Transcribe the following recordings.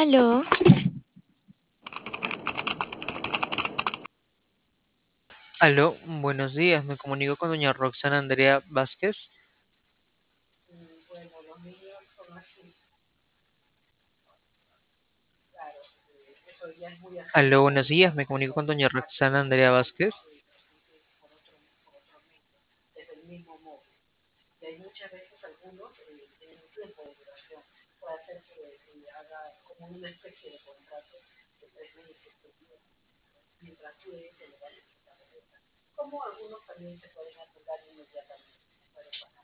Aló, Aló, buenos días. Me comunico con doña Roxana Andrea Vázquez. Bueno, los niños son así, claro, eso ya es muy Aló, ajeno, buenos días. Me digamos, comunico con doña a que Roxana uno Andrea Vázquez. lo siente por otro medio, desde el mismo modo. Y hay muchas veces algunos en un tiempo de duración, puede hacer que haga como una especie de contrato de 3 meses, mientras dure se le va a quitar la letra. Como algunos también se pueden anular inmediatamente, se pueden pagar.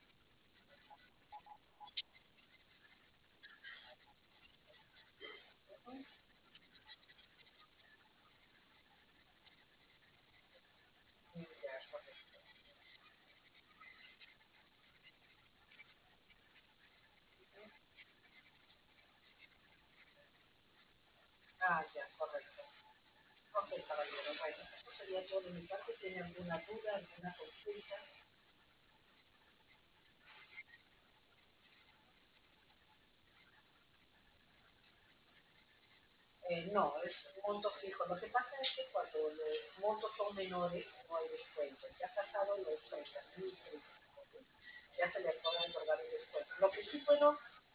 Ya, correcto. Ah, ya, correcto. Ok, caballero, bueno, eso sería todo de mi parte. ¿Tiene alguna duda, alguna consulta? No, es un monto fijo. Lo que pasa es que cuando los montos son menores no hay descuento. Ya pasado los 30.000, 35.000, ya se le puede otorgar el descuento. Lo que sí puedo.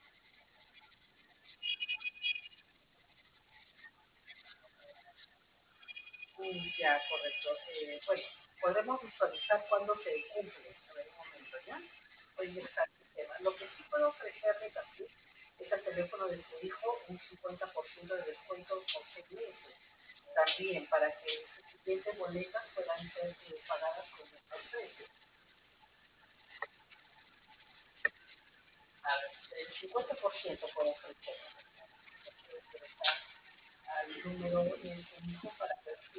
Ya, correcto. Bueno, podemos visualizar cuándo se cumple. A ver, un momento, ¿ya? Voy a ingresar el sistema. Lo que sí puedo ofrecerle también es al teléfono de su hijo un 50% de descuento por 6 meses. También para que sus siguientes boletas puedan ser pagadas con mejor precio. A ver, el 50% puedo ofrecer. Puede ingresar al número de su hijo para ver si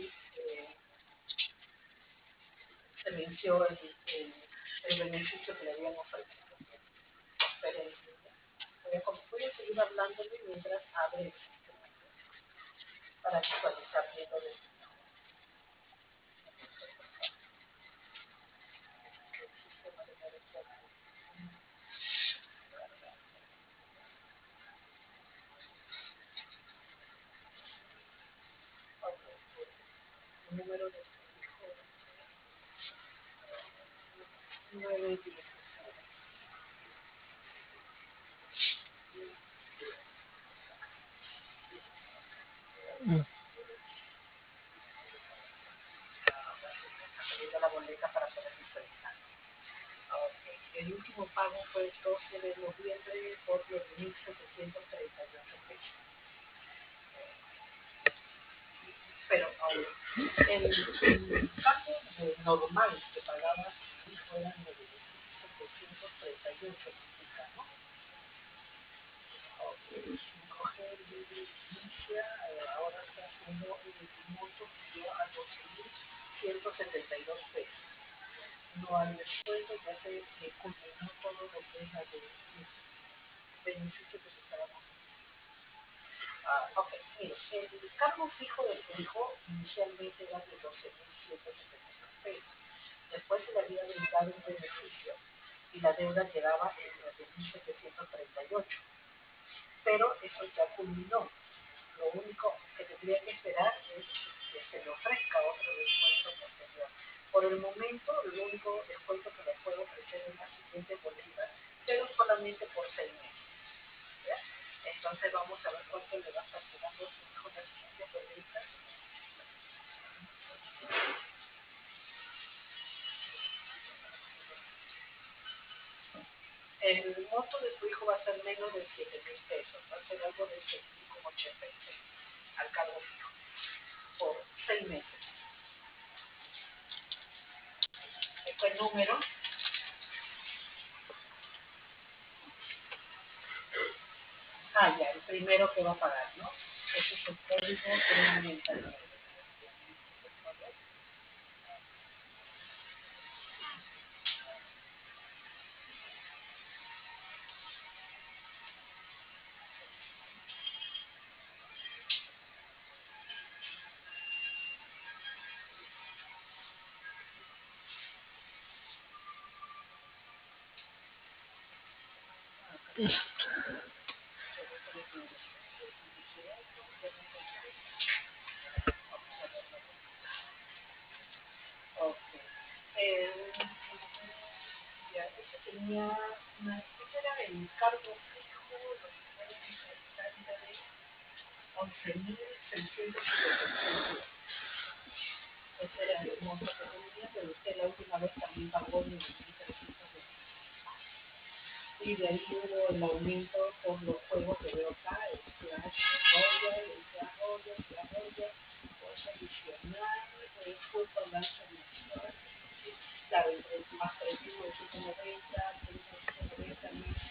se venció el beneficio que le habían ofrecido. Pero voy a seguir hablándole mientras abre el sistema para visualizar bien lo del sistema de colección. Ok, el número de su hijo es 916. Saliendo la boleta para poder visualizar. Okay. El último pago fue el 12 de noviembre por 9.738 pesos. Pero ahora, el pago normal que pagaba su hijo era 9.738, ¿no? Okay. 5G inicia, ahora está haciendo el monto subió a 12.172 pesos. No hay descuento, ya se culminó todo lo que es la de beneficio que se estaba ofreciendo. Ok, mire, el cargo fijo de su hijo inicialmente era de 12.172 pesos. Después se le había brindado un beneficio y la deuda quedaba en 9.738. Pero eso ya culminó. Lo único que tendría que esperar es que se le ofrezca otro descuento posterior. Por el momento, el único descuento que le puedo ofrecer es la siguiente boleta, pero solamente por 6 meses. ¿Ya? Entonces vamos a ver cuánto le va a estar quedando a su hijo la siguiente boleta. El monto de su hijo va a ser menos de 7.000 pesos, va a ser algo de 6.086 al cargo fijo por 6 meses. Este número. Ya, el primero que va a pagar, ¿no? Ese es el código 399. Ok. Eh, ya, ese tenía ese era el cargo fijo, lo que fue de 11.676. Ese era el monto que tenía, pero usted la última vez también pagó 9.300. Y de ahí hubo el aumento por los juegos que veo acá, el Clash Royale, el Clash Royale, Clash Royale, cosa adicional, el fútbol lanza mensual, claro, más 3.990, 3.990,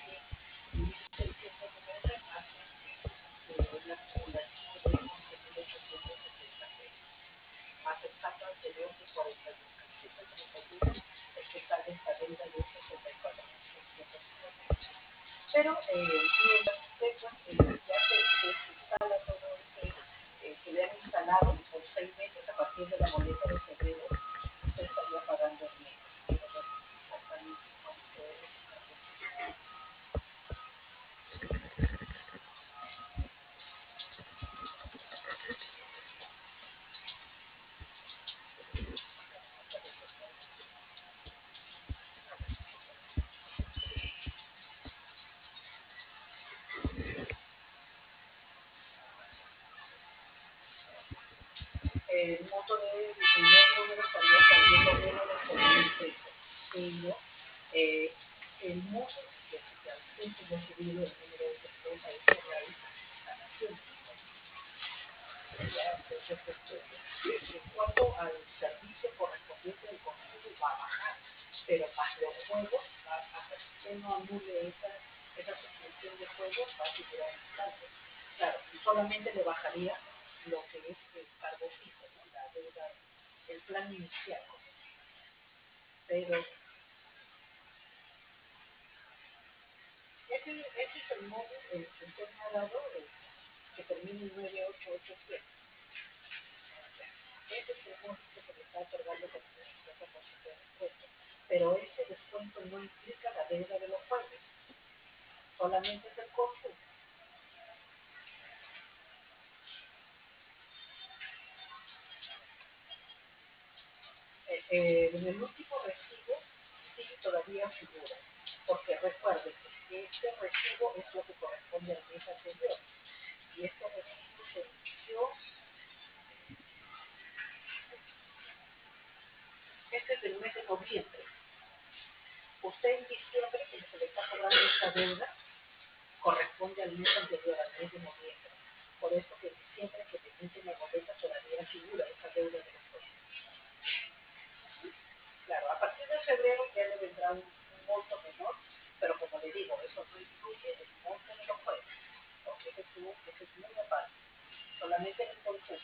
1.690, hacen el acumulativo de 11.876 más el capital de 41.731 es que sale esta deuda de 64.650. Pero mientras usted ya se desinstala todo ese que le han instalado por 6 meses a partir de la boleta de febrero, usted estaría pagando menos. Quiero ver exactamente cuánto es. El monto del primer número estaría saliendo menos de 6.000 pesos, pero el monto que al ser recibido el número de tarjeta es real, están haciendo. En cuanto al servicio correspondiente del consumo va a bajar, pero más los juegos, hasta que usted no anule esa suspensión de juegos, va a figurar en saldo. Claro, solamente le bajaría lo que es el cargo fijo, ¿no? La deuda, el plan inicial, como se dice. Pero ese es el modo el que usted me ha dado, que termina en 9887. Ese es el monto que le está otorgando con el 50% de descuento. Pero ese descuento no implica la deuda de los juegos, solamente es el consumo. En el último recibo sí todavía figura, porque recuerden que este recibo es lo que corresponde al mes anterior y este recibo se inició, este es del mes de noviembre. Usted en diciembre, que se le está cobrando esta deuda, corresponde al mes anterior, al mes de noviembre. Por eso que en diciembre que te emiten la boleta todavía figura esa deuda de los juegos. Claro, a partir de febrero ya le vendrá un monto menor, pero como le digo, eso no incluye el monto de los juegos, porque ese es muy aparte, solamente en el consumo.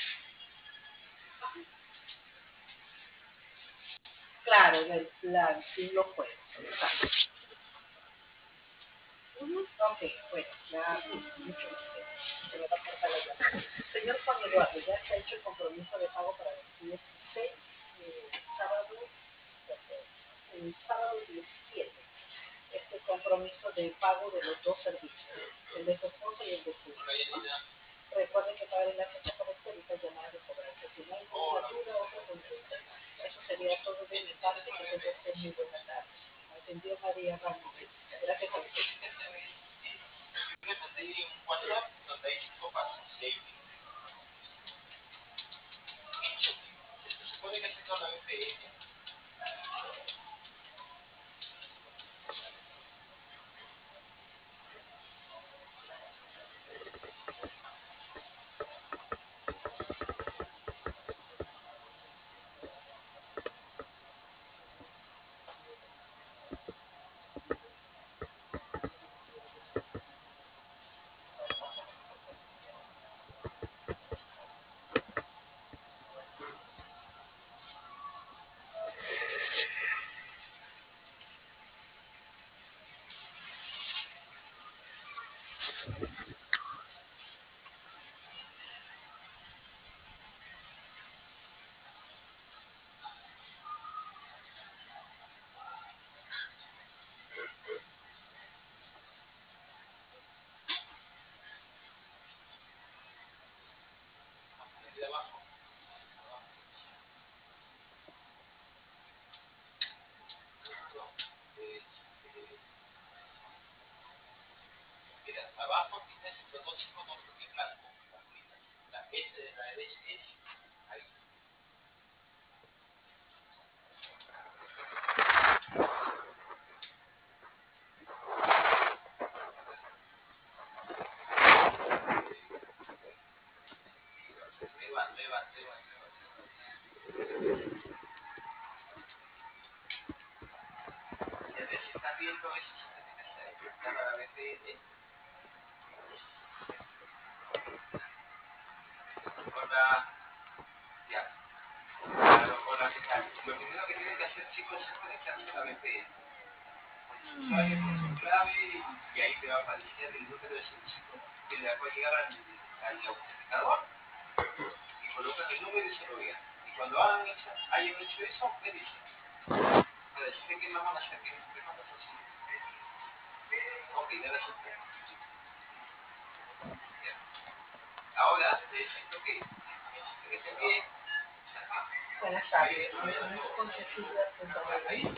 Claro, en el plan, sin los juegos. Exacto. Ok, bueno, ya mucho se me va a cortar la llamada. Señor Juan Eduardo, ya se ha hecho el compromiso de pago para el 16, sábado, el sábado 17. Este compromiso de pago de los dos servicios, el de su esposa y el de su hijo, ¿no? Recuerden que pagar en la fecha correcta evita llamadas de cobranza. Si no hay ninguna duda o otra consulta, eso sería todo de mi parte. Que tenga usted muy buena tarde. Atendió María Ramírez. Gracias a usted. Buenas tardes, mi nombre es Cecilia.Rodríguez.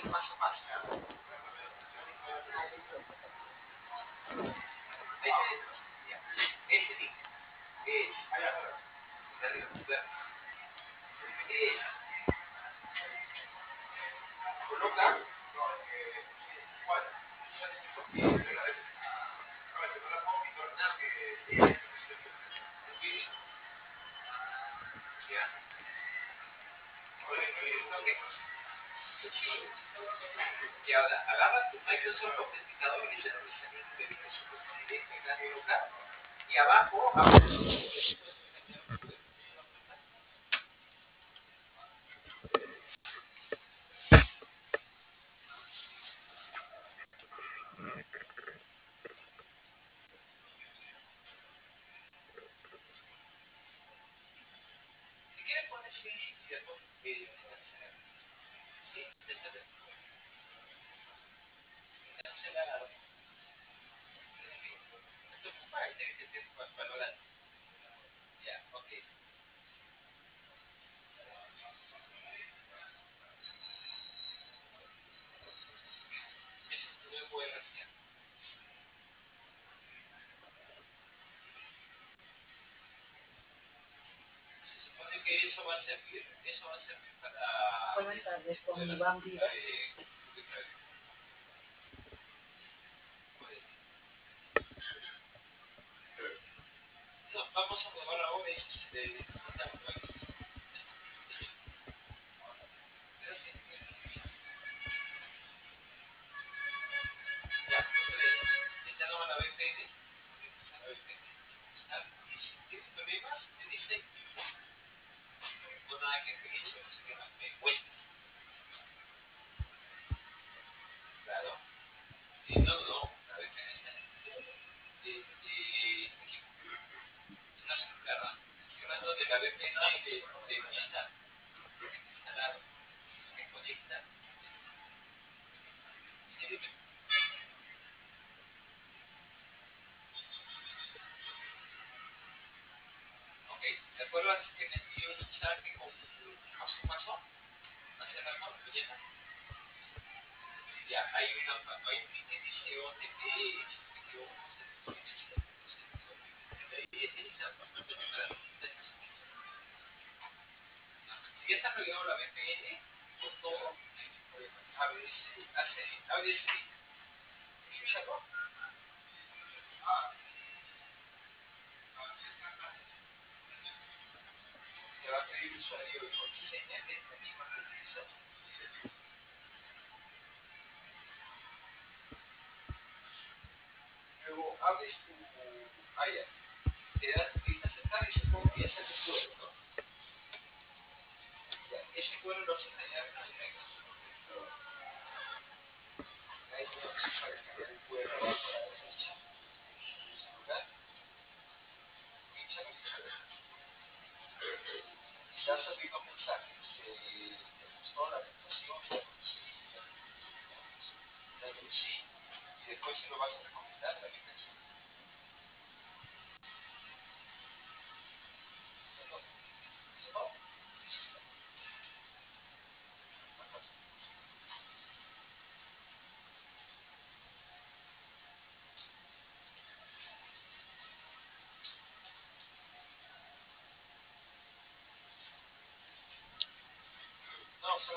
Buenas tardes, con Iván Vivas.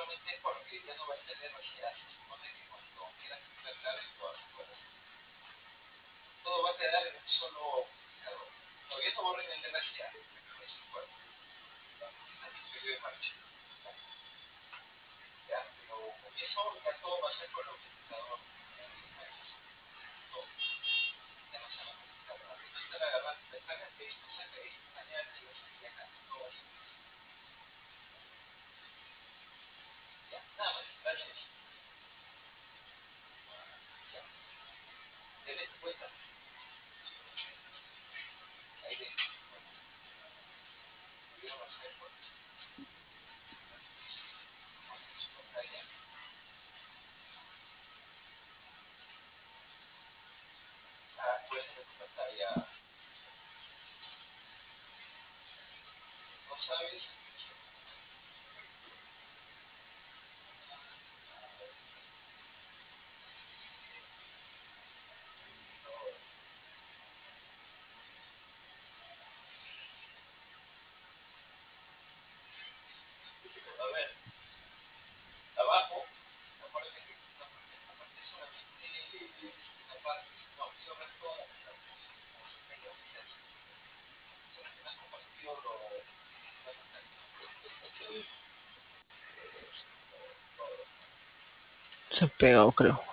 Se ha pegado, creo.